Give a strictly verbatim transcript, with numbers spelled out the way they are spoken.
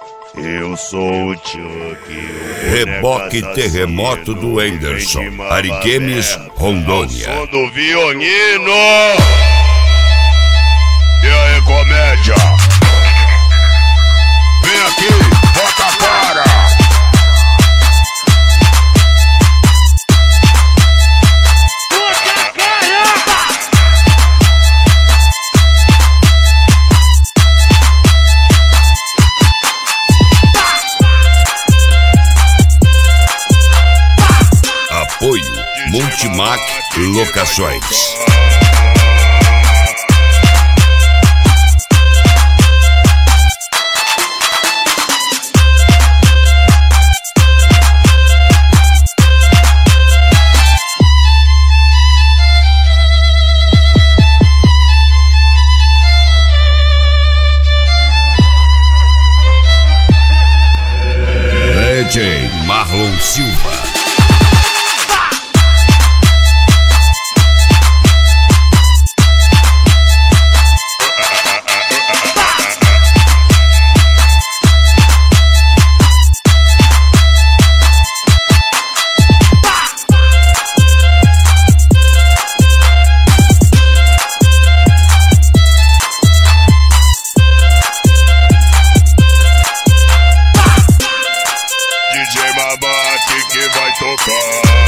Eu sou o Chuck. Reboque Terremoto do Anderson, Ariquemes, Rondônia. Ao som do violino. E aí, comédia? Vem aqui, bota a cara. Apoio Multimac Locações. D J Marlon Silva. D J Mabate que vai tocar.